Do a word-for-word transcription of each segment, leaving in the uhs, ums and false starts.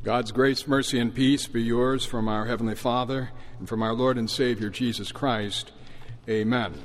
God's grace, mercy, and peace be yours from our Heavenly Father and from our Lord and Savior Jesus Christ. Amen.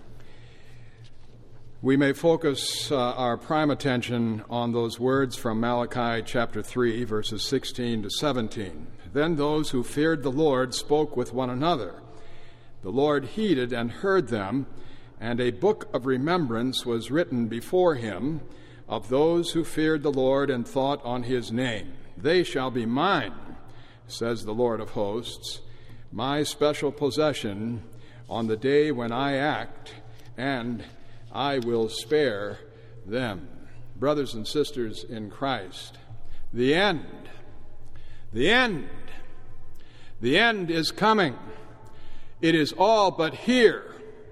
We may focus uh, our prime attention on those words from Malachi chapter three, verses sixteen to seventeen. Then those who feared the Lord spoke with one another. The Lord heeded and heard them, and a book of remembrance was written before him of those who feared the Lord and thought on his name. They shall be mine, says the Lord of hosts, my special possession on the day when I act, and I will spare them. Brothers and sisters in Christ, the end, the end, the end is coming. It is all but here.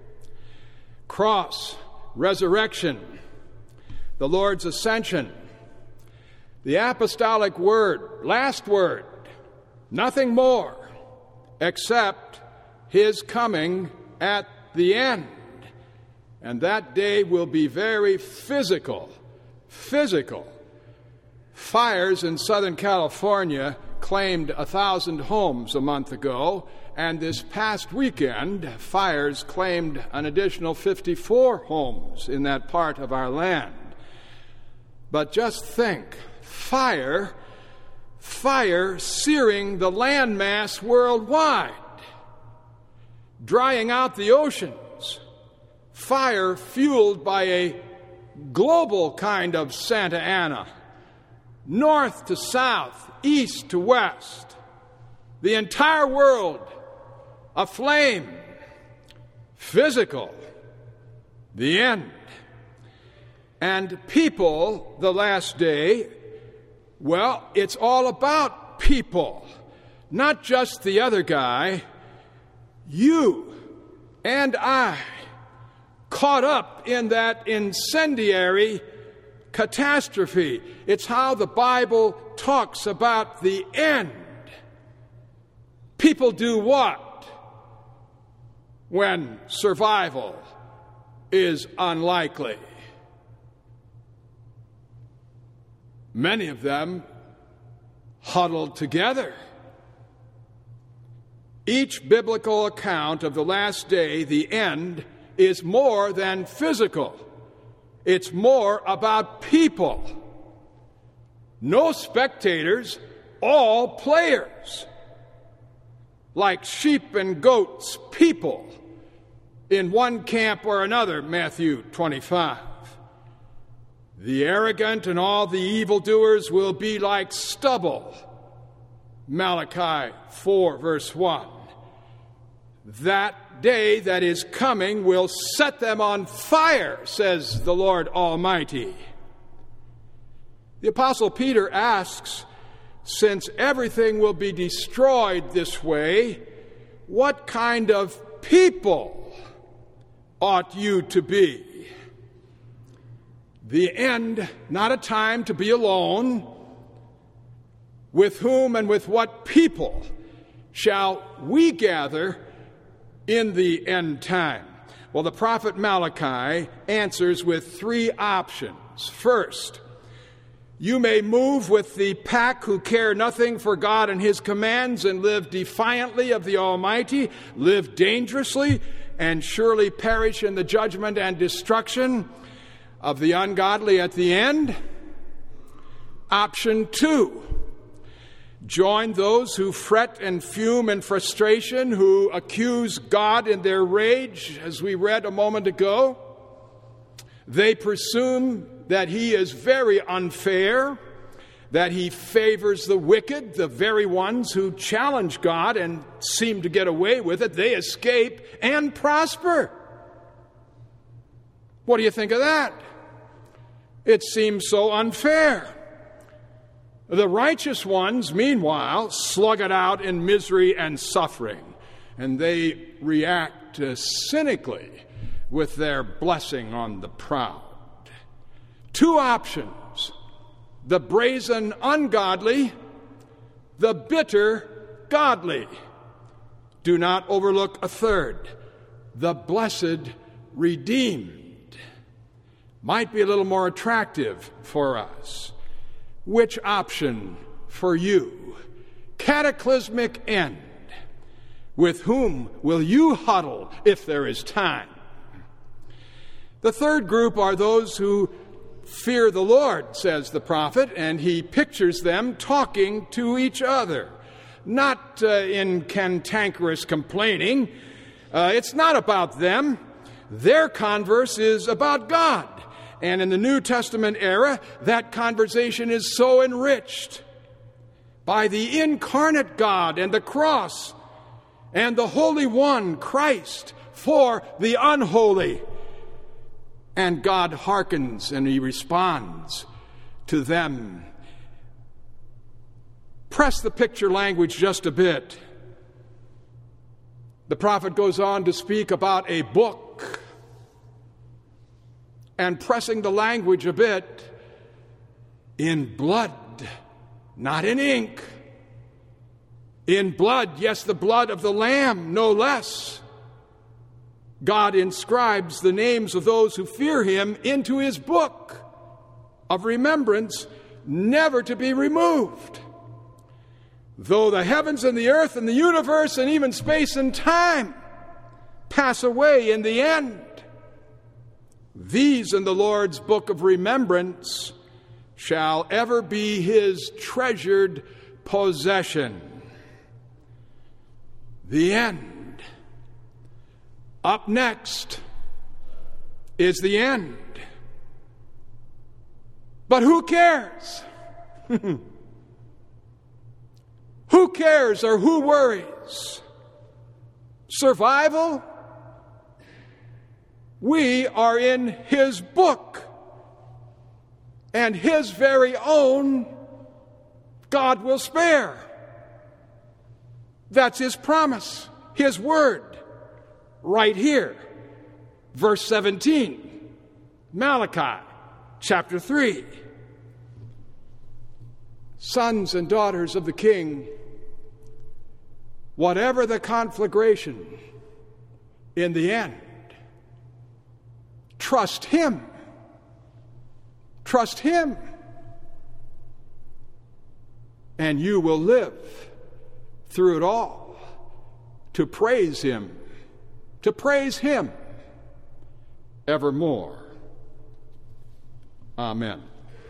Cross, resurrection, the Lord's ascension, the apostolic word, last word, nothing more except his coming at the end. And that day will be very physical, physical. Fires in Southern California claimed a thousand homes a month ago, and this past weekend, fires claimed an additional fifty-four homes in that part of our land. But just think, fire, fire searing the landmass worldwide, drying out the oceans, fire fueled by a global kind of Santa Ana, north to south, east to west, the entire world aflame, physical, the end. And people, the last day, well, it's all about people, not just the other guy, you and I, caught up in that incendiary catastrophe. It's how the Bible talks about the end. People do what when survival is unlikely? Many of them huddled together. Each biblical account of the last day, the end, is more than physical. It's more about people. No spectators, all players. Like sheep and goats, people in one camp or another, Matthew twenty-five. The arrogant and all the evildoers will be like stubble, Malachi four, verse one. That day that is coming will set them on fire, says the Lord Almighty. The Apostle Peter asks, since everything will be destroyed this way, what kind of people ought you to be? The end, not a time to be alone. With whom and with what people shall we gather in the end time? Well, the prophet Malachi answers with three options. First, you may move with the pack who care nothing for God and his commands and live defiantly of the Almighty, live dangerously, and surely perish in the judgment and destruction of the ungodly at the end. Option two, join those who fret and fume in frustration, who accuse God in their rage, as we read a moment ago. They presume that he is very unfair, that he favors the wicked, the very ones who challenge God and seem to get away with it. They escape and prosper. What do you think of that? It seems so unfair. The righteous ones, meanwhile, slug it out in misery and suffering, and they react uh, cynically with their blessing on the proud. Two options: the brazen ungodly, the bitter godly. Do not overlook a third: the blessed redeemed. Might be a little more attractive for us. Which option for you. Cataclysmic end. With whom will you huddle if there is time? The third group are those who fear the Lord, says the prophet, and he pictures them talking to each other. Not uh, in cantankerous complaining. Uh, it's not about them. Their converse is about God. And in the New Testament era, that conversation is so enriched by the incarnate God and the cross and the Holy One, Christ, for the unholy. And God hearkens and he responds to them. Press the picture language just a bit. The prophet goes on to speak about a book. And pressing the language a bit, in blood, not in ink. In blood, yes, the blood of the Lamb, no less. God inscribes the names of those who fear him into his book of remembrance, never to be removed. Though the heavens and the earth and the universe and even space and time pass away in the end, these in the Lord's book of remembrance shall ever be his treasured possession. The end. Up next is the end. But who cares? Who cares or who worries? Survival? We are in his book. And his very own God will spare. That's his promise, his word. Right here, verse seventeen, Malachi chapter three. Sons and daughters of the King, whatever the conflagration, in the end, trust him. Trust him. And you will live through it all to praise him. To praise him evermore. Amen.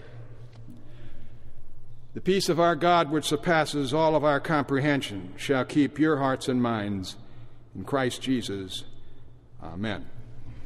The peace of our God, which surpasses all of our comprehension, shall keep your hearts and minds in Christ Jesus. Amen.